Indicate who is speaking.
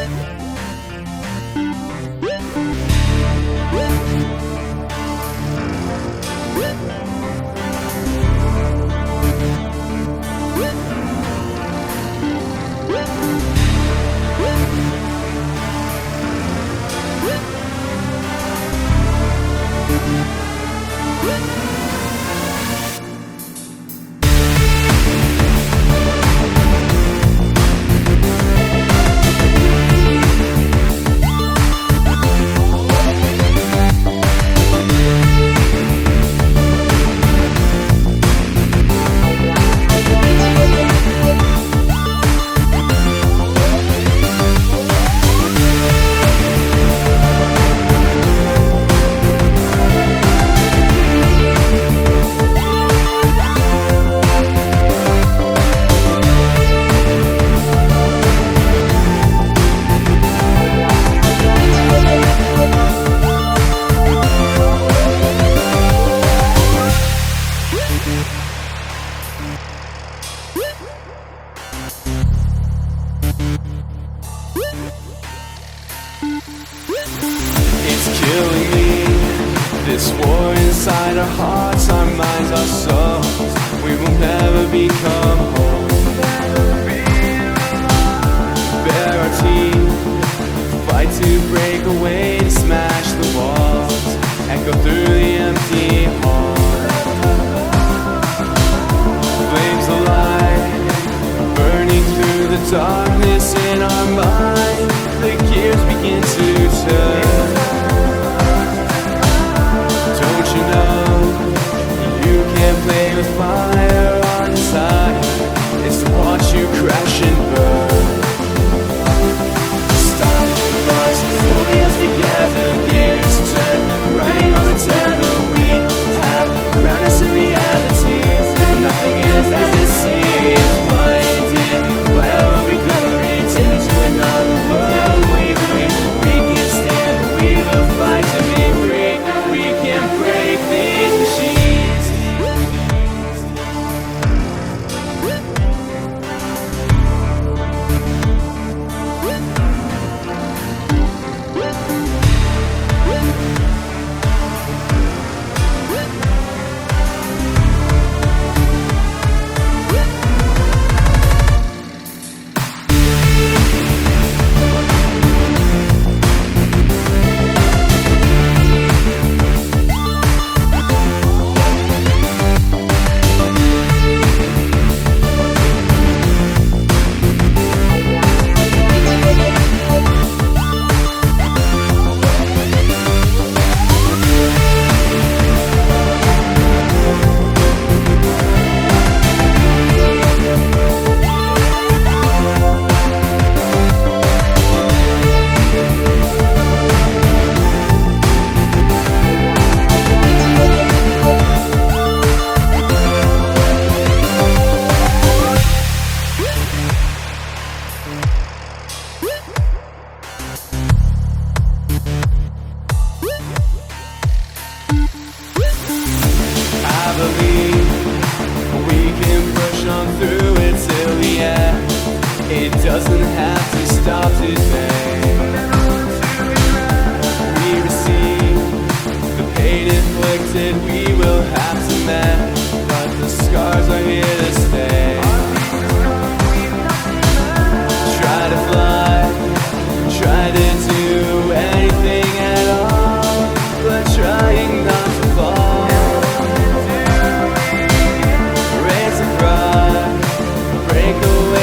Speaker 1: It's killing me, this war inside our hearts, our minds, our souls. We will never become whole. Bare our teeth, fight to break away, to smash the walls, echo through the empty halls. Flames alive, burning through the darkness in our mind. The gears begin to turn. Don't you know you can't play with fire on inside? It's to watch you crash and burn. Stop the thoughts, pull the us together. Gears turn, riding on the tether. We have around us in reality. Nothing is as it seems. Blinded, well, we could reach into another world. We can stand, we will fight to be free. We can break these machines. It doesn't have to stop today. We receive the pain inflicted, we will have to mend, but the scars are here to stay. Try to fly, try to do anything at all, but trying not to fall. Raise a cry, break away.